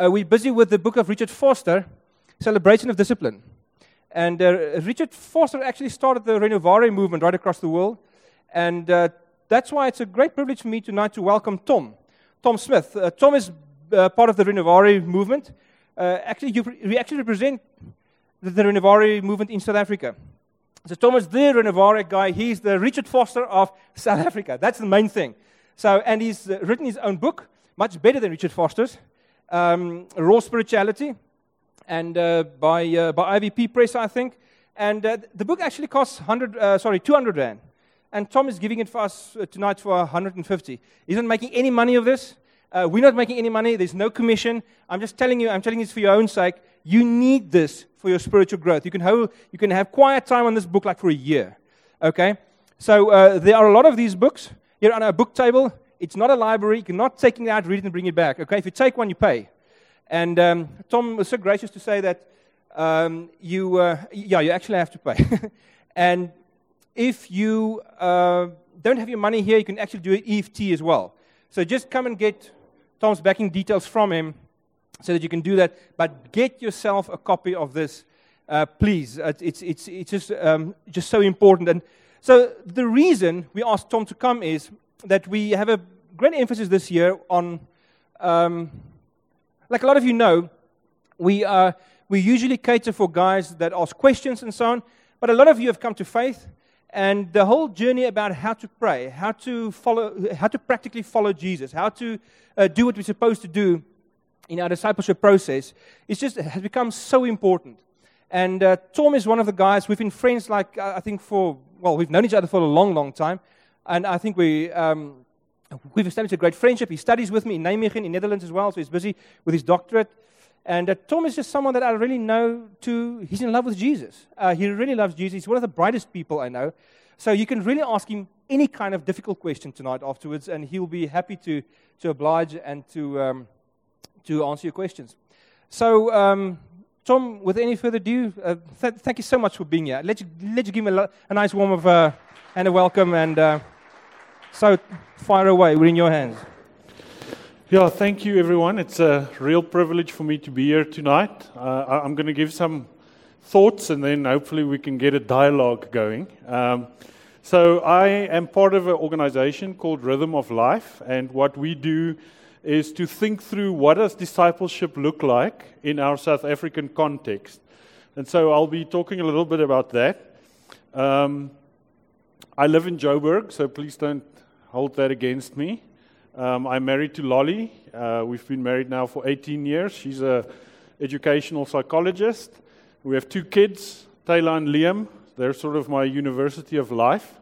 we're busy with the book of Richard Foster, Celebration of Discipline. And Richard Foster actually started the Renovare movement right across the world. And that's why it's a great privilege for me tonight to welcome Tom Smith. Tom is part of the Renovare movement. We actually represent the Renovare movement in South Africa. So Tom is the Renovare guy. He's the Richard Foster of South Africa. That's the main thing. And he's written his own book, much better than Richard Foster's, Raw Spirituality, and by IVP Press, I think. And the book actually costs 200 rand. And Tom is giving it for us tonight for 150. He's not making any money of this. We're not making any money. There's no commission. I'm telling you this for your own sake. You need this for your spiritual growth. You can have quiet time on this book like for a year. Okay? So there are a lot of these books here on our book table. It's not a library. You cannot take it out, read it, and bring it back. Okay? If you take one, you pay. And Tom was so gracious to say that you actually have to pay. And if you don't have your money here, you can actually do an EFT as well. So just come and get Tom's backing details from him so that you can do that. But get yourself a copy of this, please. It's just so important. And so the reason we asked Tom to come is that we have a great emphasis this year on, like a lot of you know, we usually cater for guys that ask questions and so on. But a lot of you have come to faith. And the whole journey about how to pray, how to practically follow Jesus, how to do what we're supposed to do in our discipleship process, has become so important. And Tom is one of the guys. We've been friends, we've known each other for a long, long time. And I think we've established a great friendship. He studies with me in Nijmegen, in Netherlands as well, so he's busy with his doctorate. And Tom is just someone that I really know he's in love with Jesus. He really loves Jesus. He's one of the brightest people I know. So you can really ask him any kind of difficult question tonight afterwards, and he'll be happy to oblige and to answer your questions. So, Tom, with any further ado, thank you so much for being here. Let's give him a nice warm of and a welcome. And so, fire away. We're in your hands. Yeah, thank you, everyone. It's a real privilege for me to be here tonight. I'm going to give some thoughts, and then hopefully we can get a dialogue going. So I am part of an organization called Rhythm of Life, and what we do is to think through what does discipleship look like in our South African context. And so I'll be talking a little bit about that. I live in Joburg, so please don't hold that against me. I'm married to Lolly. We've been married now for 18 years. She's an educational psychologist. We have 2 kids, Taylor and Liam. They're sort of my university of life.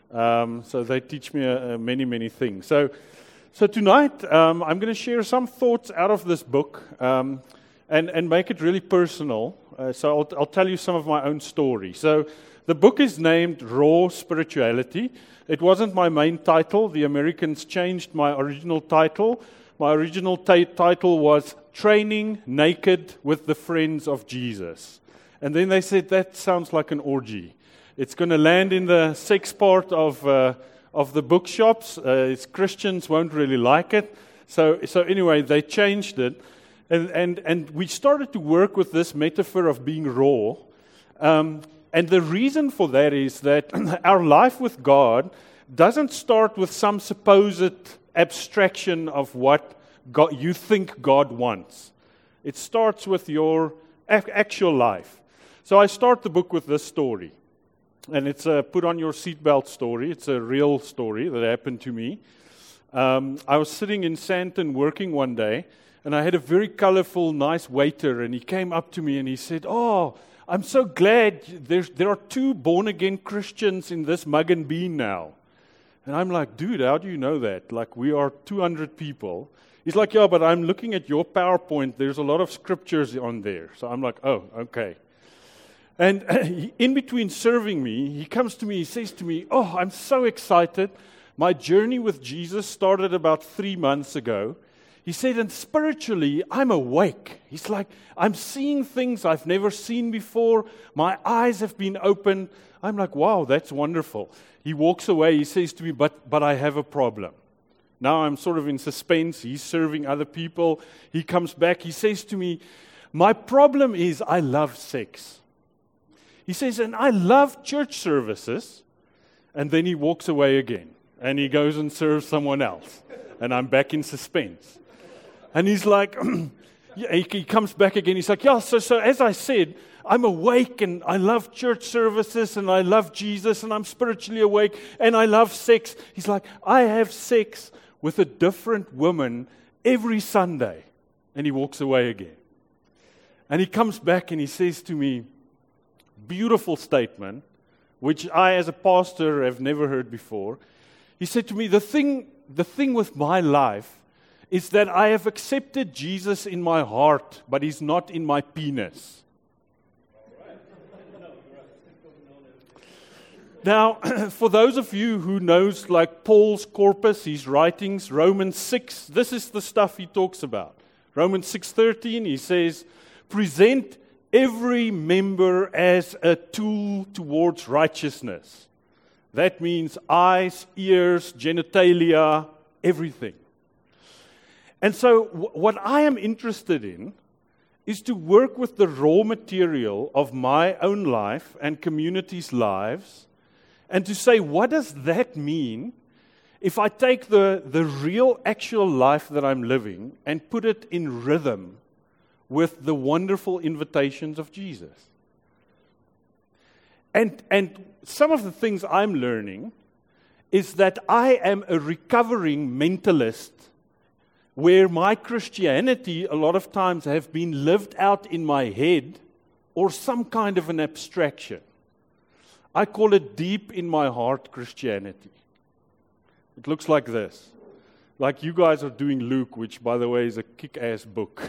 So they teach me many, many things. So tonight, I'm going to share some thoughts out of this book and make it really personal. So I'll tell you some of my own story. So the book is named Raw Spirituality. It wasn't my main title. The Americans changed my original title. My original title was Training Naked with the Friends of Jesus. And then they said, that sounds like an orgy. It's going to land in the sex part of the bookshops. Christians won't really like it. So anyway, they changed it. And we started to work with this metaphor of being raw. And the reason for that is that our life with God doesn't start with some supposed abstraction of what you think God wants. It starts with your actual life. So I start the book with this story. And it's a put on your seatbelt story. It's a real story that happened to me. I was sitting in Sandton working one day, and I had a very colorful, nice waiter, and he came up to me and he said, "Oh, I'm so glad there are 2 born-again Christians in this Mug and Bean now." And I'm like, "Dude, how do you know that? Like, we are 200 people." He's like, "Yeah, but I'm looking at your PowerPoint. There's a lot of scriptures on there." So I'm like, "Oh, okay." And in between serving me, he comes to me, he says to me, "Oh, I'm so excited. My journey with Jesus started about 3 months ago." He said, "And spiritually, I'm awake." He's like, "I'm seeing things I've never seen before. My eyes have been opened." I'm like, "Wow, that's wonderful." He walks away. He says to me, but I have a problem." Now I'm sort of in suspense. He's serving other people. He comes back. He says to me, my problem is I love sex. He says, and I love church services. And then he walks away again. And he goes and serves someone else. And I'm back in suspense. And he's like, he comes back again. He's like, yeah, so as I said, I'm awake and I love church services and I love Jesus and I'm spiritually awake and I love sex. He's like, I have sex with a different woman every Sunday. And he walks away again. And he comes back and he says to me, beautiful statement, which I as a pastor have never heard before. He said to me, the thing with my life is that I have accepted Jesus in my heart, but he's not in my penis. Now, for those of you who knows like Paul's corpus, his writings, Romans 6, this is the stuff he talks about. Romans 6:13, he says, present every member as a tool towards righteousness. That means eyes, ears, genitalia, everything. And so what I am interested in is to work with the raw material of my own life and community's lives and to say, what does that mean if I take the real, actual life that I'm living and put it in rhythm with the wonderful invitations of Jesus? And some of the things I'm learning is that I am a recovering mentalist where my Christianity a lot of times have been lived out in my head or some kind of an abstraction. I call it deep in my heart Christianity. It looks like this. Like you guys are doing Luke, which by the way is a kick-ass book.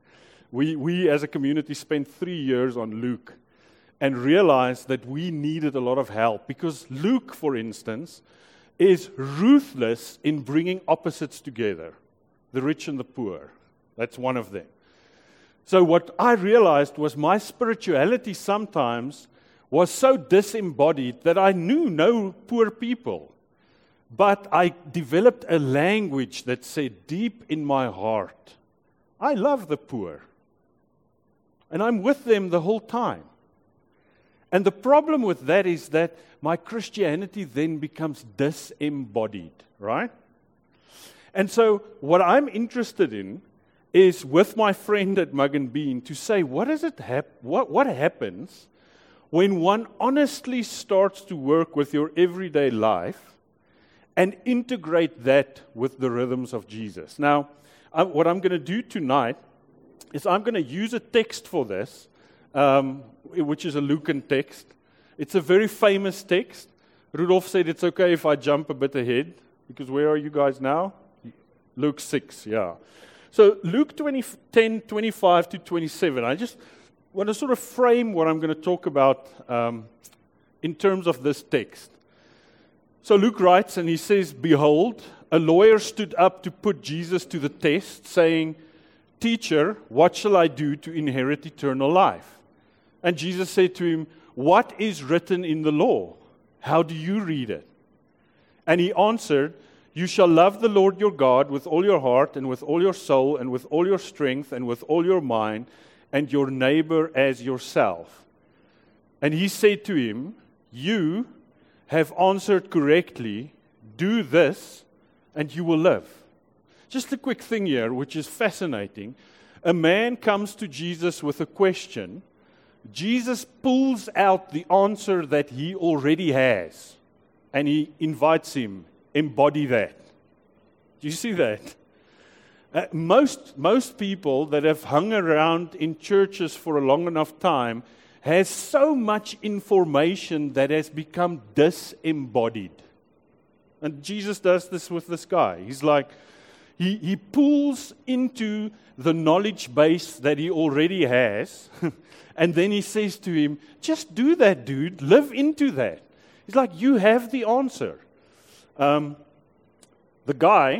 We as a community spent 3 years on Luke and realized that we needed a lot of help because Luke, for instance, is ruthless in bringing opposites together. The rich and the poor. That's one of them. So what I realized was my spirituality sometimes was so disembodied that I knew no poor people. But I developed a language that said deep in my heart, I love the poor. And I'm with them the whole time. And the problem with that is that my Christianity then becomes disembodied, right? And so what I'm interested in is with my friend at Mug and Bean to say, what happens when one honestly starts to work with your everyday life and integrate that with the rhythms of Jesus? Now, what I'm going to do tonight is I'm going to use a text for this, which is a Lucan text. It's a very famous text. Rudolph said it's okay if I jump a bit ahead, because where are you guys now? Luke 6, yeah. So Luke 10, 25 to 27. I just want to sort of frame what I'm going to talk about in terms of this text. So Luke writes, and he says, behold, a lawyer stood up to put Jesus to the test, saying, Teacher, what shall I do to inherit eternal life? And Jesus said to him, what is written in the law? How do you read it? And he answered, you shall love the Lord your God with all your heart and with all your soul and with all your strength and with all your mind, and your neighbor as yourself. And he said to him, you have answered correctly. Do this, and you will live. Just a quick thing here, which is fascinating. A man comes to Jesus with a question. Jesus pulls out the answer that he already has, and he invites him, embody that. Do you see that? Most people that have hung around in churches for a long enough time has so much information that has become disembodied. And Jesus does this with this guy. He's like, he pulls into the knowledge base that he already has, and then he says to him, just do that, dude. Live into that. He's like, you have the answer. The guy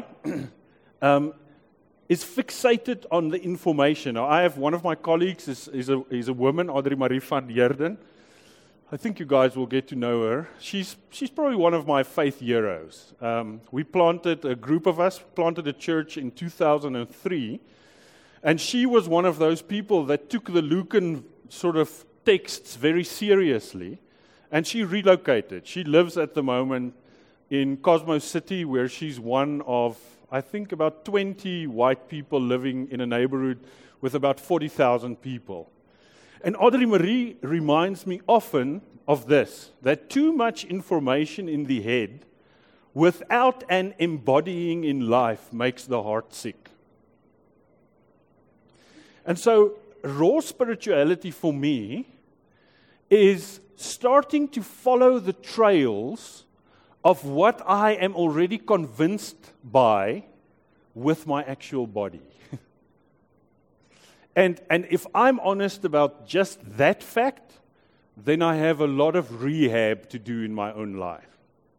is fixated on the information. Now, I have one of my colleagues is a woman, Audrey Marie van Heerden. I think you guys will get to know her. She's probably one of my faith heroes. A group of us planted a church in 2003, and she was one of those people that took the Lucan sort of texts very seriously, and she relocated. She lives at the moment in Cosmos City, where she's one of, I think, about 20 white people living in a neighborhood with about 40,000 people. And Audrey Marie reminds me often of this, that too much information in the head without an embodying in life makes the heart sick. And so, raw spirituality for me is starting to follow the trails of what I am already convinced by with my actual body. And if I'm honest about just that fact, then I have a lot of rehab to do in my own life.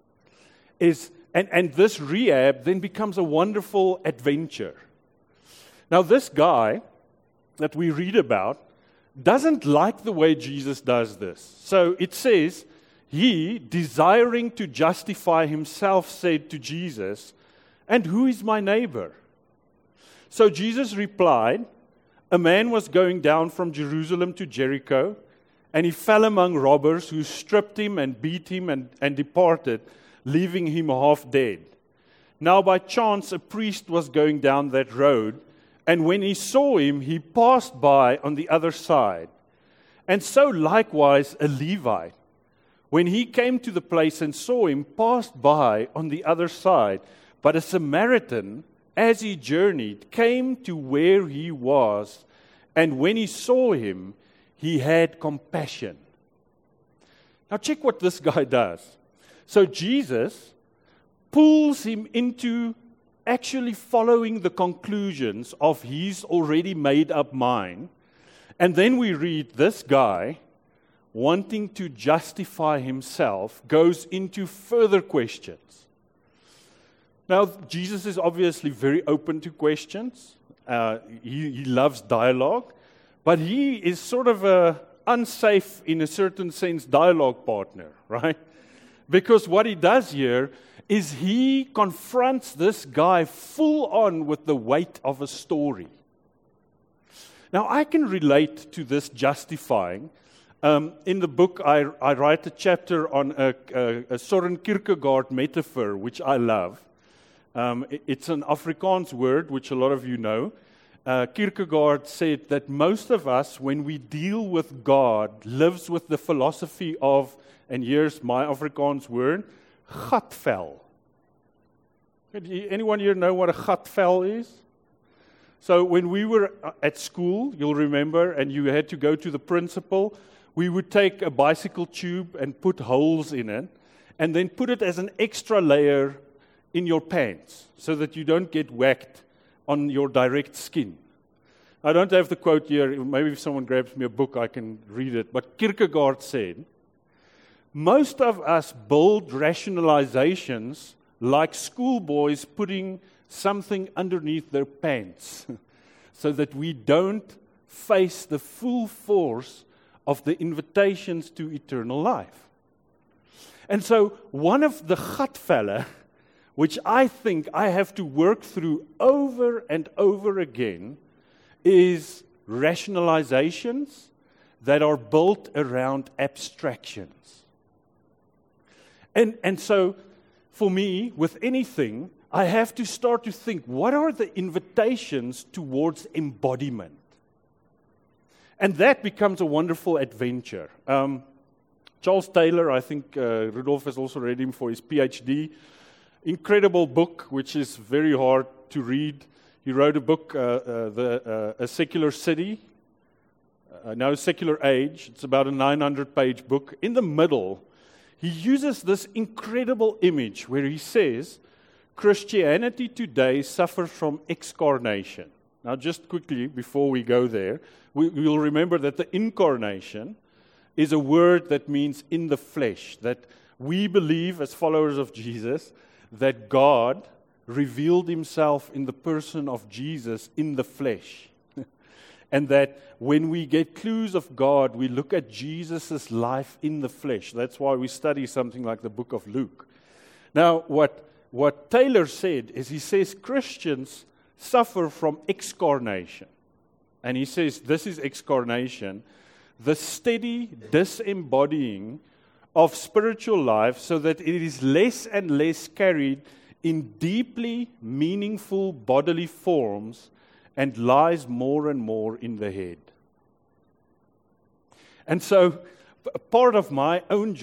And this rehab then becomes a wonderful adventure. Now, this guy that we read about doesn't like the way Jesus does this. So it says, he, desiring to justify himself, said to Jesus, "And who is my neighbor?" So Jesus replied, "A man was going down from Jerusalem to Jericho, and he fell among robbers who stripped him and beat him and departed, leaving him half dead. Now by chance a priest was going down that road, and when he saw him, he passed by on the other side. And so likewise a Levite, when he came to the place and saw him, passed by on the other side. But a Samaritan, as he journeyed, came to where he was, and when he saw him, he had compassion." Now check what this guy does. So Jesus pulls him into actually following the conclusions of his already made up mind. And then we read this guy, wanting to justify himself, goes into further questions. Now, Jesus is obviously very open to questions. He loves dialogue, but he is sort of a unsafe, in a certain sense, dialogue partner, right? Because what he does here is he confronts this guy full on with the weight of a story. Now, I can relate to this justifying. In the book, I write a chapter on a Soren Kierkegaard metaphor, which I love. It's an Afrikaans word, which a lot of you know. Kierkegaard said that most of us, when we deal with God, lives with the philosophy of, and here's my Afrikaans word, gatvel. Anyone here know what a gatvel is? So when we were at school, you'll remember, and you had to go to the principal, we would take a bicycle tube and put holes in it, and then put it as an extra layer in your pants, so that you don't get whacked on your direct skin. I don't have the quote here. Maybe if someone grabs me a book, I can read it. But Kierkegaard said, most of us build rationalizations like schoolboys putting something underneath their pants so that we don't face the full force of the invitations to eternal life. And so one of the gatvelle, which I think I have to work through over and over again, is rationalizations that are built around abstractions. And so, for me, with anything, I have to start to think, what are the invitations towards embodiment? And that becomes a wonderful adventure. Charles Taylor, I think Rudolph has also read him for his PhD. Incredible book, which is very hard to read. He wrote a book, A Secular City, No Secular Age. It's about a 900-page book. In the middle, he uses this incredible image where he says, Christianity today suffers from excarnation. Now, just quickly, before we go there, we'll remember that the incarnation is a word that means in the flesh, that we believe as followers of Jesus that God revealed himself in the person of Jesus in the flesh. And that when we get clues of God, we look at Jesus' life in the flesh. That's why we study something like the book of Luke. Now, what Taylor said is he says Christians suffer from excarnation. And he says this is excarnation, the steady disembodying of spiritual life so that it is less and less carried in deeply meaningful bodily forms and lies more and more in the head. And so, part of my own